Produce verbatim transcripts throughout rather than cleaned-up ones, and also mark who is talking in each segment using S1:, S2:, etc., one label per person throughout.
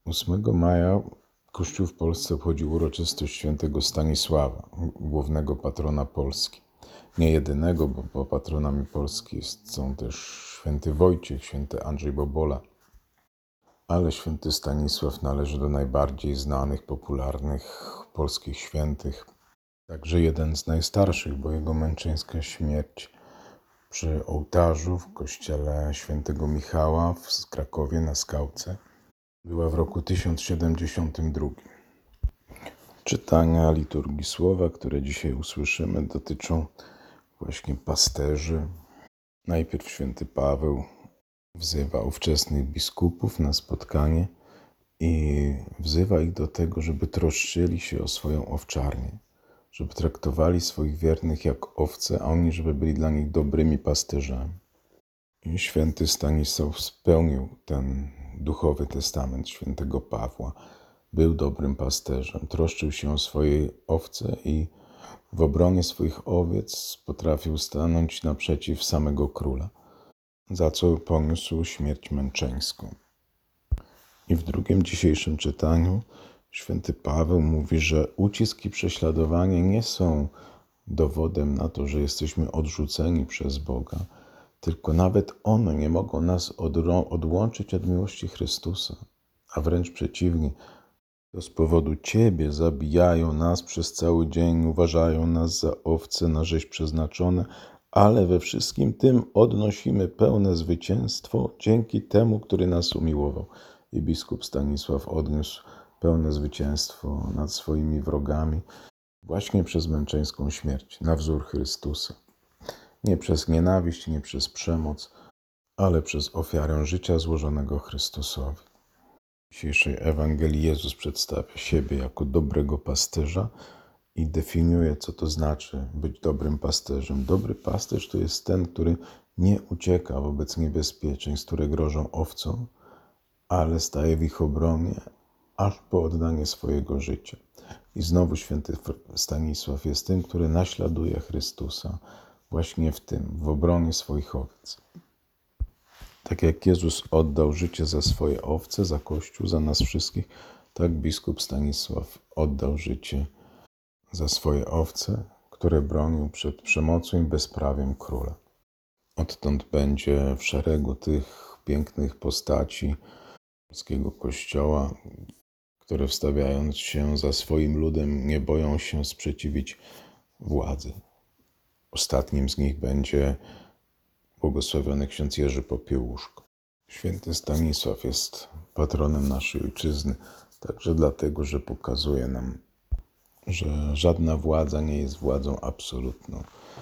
S1: ósmego maja Kościół w Polsce obchodził uroczystość świętego Stanisława, głównego patrona Polski. Nie jedynego, bo, bo patronami Polski są też święty Wojciech, święty Andrzej Bobola. Ale święty Stanisław należy do najbardziej znanych, popularnych polskich świętych. Także jeden z najstarszych, bo jego męczeńska śmierć przy ołtarzu w kościele świętego Michała w Krakowie na Skałce była w roku tysiąc siedemdziesiątym drugim. Czytania liturgii słowa, które dzisiaj usłyszymy, dotyczą właśnie pasterzy. Najpierw święty Paweł wzywa ówczesnych biskupów na spotkanie i wzywa ich do tego, żeby troszczyli się o swoją owczarnię, żeby traktowali swoich wiernych jak owce, a oni żeby byli dla nich dobrymi pasterzami. I święty Stanisław spełnił ten duchowy testament świętego Pawła. Był dobrym pasterzem, troszczył się o swoje owce i w obronie swoich owiec potrafił stanąć naprzeciw samego króla, za co poniósł śmierć męczeńską. I w drugim dzisiejszym czytaniu święty Paweł mówi, że ucisk i prześladowanie nie są dowodem na to, że jesteśmy odrzuceni przez Boga, tylko nawet one nie mogą nas odłączyć od miłości Chrystusa, a wręcz przeciwnie, to z powodu Ciebie zabijają nas przez cały dzień, uważają nas za owce na rzeź przeznaczone, ale we wszystkim tym odnosimy pełne zwycięstwo dzięki temu, który nas umiłował. I biskup Stanisław odniósł pełne zwycięstwo nad swoimi wrogami właśnie przez męczeńską śmierć, na wzór Chrystusa. Nie przez nienawiść, nie przez przemoc, ale przez ofiarę życia złożonego Chrystusowi. W dzisiejszej Ewangelii Jezus przedstawia siebie jako dobrego pasterza i definiuje, co to znaczy być dobrym pasterzem. Dobry pasterz to jest ten, który nie ucieka wobec niebezpieczeństw, które grożą owcom, ale staje w ich obronie, aż po oddanie swojego życia. I znowu święty Stanisław jest tym, który naśladuje Chrystusa właśnie w tym, w obronie swoich owiec. Tak jak Jezus oddał życie za swoje owce, za Kościół, za nas wszystkich, tak biskup Stanisław oddał życie za swoje owce, które bronił przed przemocą i bezprawiem króla. Odtąd będzie w szeregu tych pięknych postaci polskiego Kościoła, które wstawiając się za swoim ludem nie boją się sprzeciwić władzy. Ostatnim z nich będzie błogosławiony ksiądz Jerzy Popiełuszko. Święty Stanisław jest patronem naszej ojczyzny, także dlatego, że pokazuje nam, że żadna władza nie jest władzą absolutną,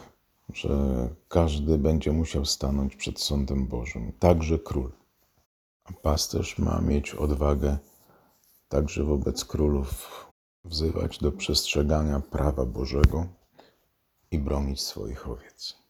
S1: że każdy będzie musiał stanąć przed sądem Bożym, także król. A pasterz ma mieć odwagę także wobec królów wzywać do przestrzegania prawa Bożego i bronić swoich owiec.